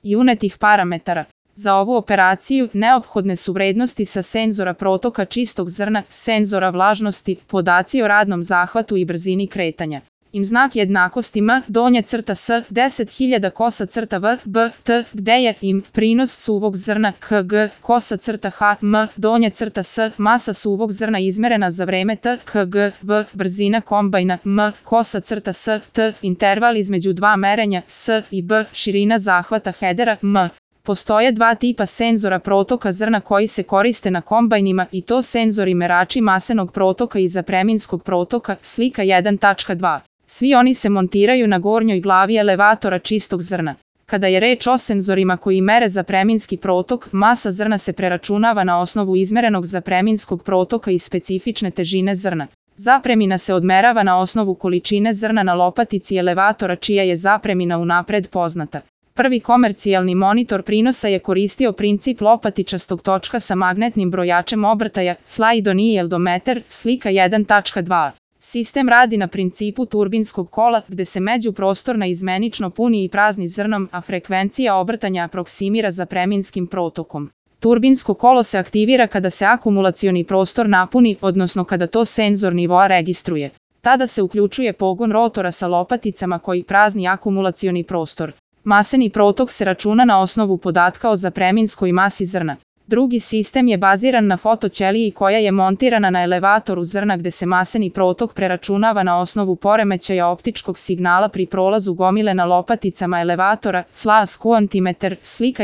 i unetih parametara. Za ovu operaciju neophodne su vrednosti sa senzora protoka čistog zrna, senzora vlažnosti, podaci o radnom zahvatu i brzini kretanja. Im znak jednakosti m, donja crta s, 10.000 kosa crta v, b, t, gde je im prinos suvog zrna kg, kosa crta h, m, donja crta s, masa suvog zrna izmerena za vreme t, kg, v, brzina kombajna m, kosa crta s, t, interval između dva merenja s i b, širina zahvata hedera m. Postoje dva tipa senzora protoka zrna koji se koriste na kombajnima i to senzori merači masenog protoka i zapreminskog protoka, slika 1.2. Svi oni se montiraju na gornjoj glavi elevatora čistog zrna. Kada je reč o senzorima koji mere zapreminski protok, masa zrna se preračunava na osnovu izmerenog zapreminskog protoka i specifične težine zrna. Zapremina se odmerava na osnovu količine zrna na lopatici elevatora čija je zapremina unapred poznata. Prvi komercijalni monitor prinosa je koristio princip lopatičastog točka sa magnetnim brojačem obrtaja, slaidonieldometer, slika 1.2. Sistem radi na principu turbinskog kola, gde se međuprostor naizmenično puni i prazni zrnom, a frekvencija obrtanja aproksimira zapreminskim protokom. Turbinsko kolo se aktivira kada se akumulacioni prostor napuni, odnosno kada to senzor nivoa registruje. Tada se uključuje pogon rotora sa lopaticama koji prazni akumulacioni prostor. Maseni protok se računa na osnovu podatka o zapreminskoj masi zrna. Drugi sistem je baziran na fotoćeliji koja je montirana na elevatoru zrna gde se maseni protok preračunava na osnovu poremećaja optičkog signala pri prolazu gomile na lopaticama elevatora, slas kuantimeter, slika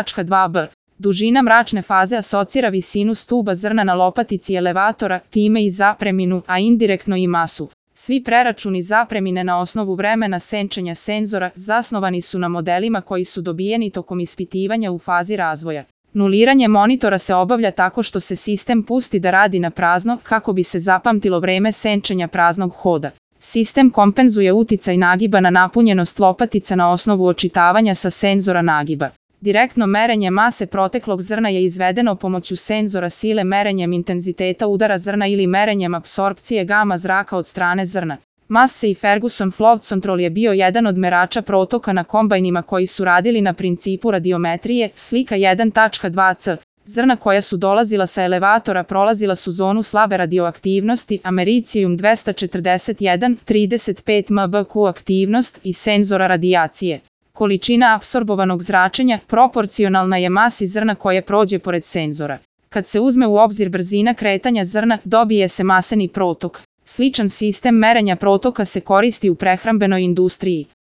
1.2b. Dužina mračne faze asocira visinu stuba zrna na lopatici elevatora, time i zapreminu, a indirektno i masu. Svi preračuni zapremine na osnovu vremena senčenja senzora zasnovani su na modelima koji su dobijeni tokom ispitivanja u fazi razvoja. Nuliranje monitora se obavlja tako što se sistem pusti da radi na prazno kako bi se zapamtilo vreme senčenja praznog hoda. Sistem kompenzuje uticaj nagiba na napunjenost lopatica na osnovu očitavanja sa senzora nagiba. Direktno merenje mase proteklog zrna je izvedeno pomoću senzora sile merenjem intenziteta udara zrna ili merenjem apsorpcije gama zraka od strane zrna. Massey i Ferguson Flow Control je bio jedan od merača protoka na kombajnima koji su radili na principu radiometrije, slika 1.2c. Zrna koja su dolazila sa elevatora prolazila su zonu slabe radioaktivnosti, americijum 241, 35 mbq aktivnost i senzora radijacije. Količina apsorbovanog zračenja proporcionalna je masi zrna koje prođe pored senzora. Kad se uzme u obzir brzina kretanja zrna, dobije se maseni protok. Sličan sistem merenja protoka se koristi u prehrambenoj industriji.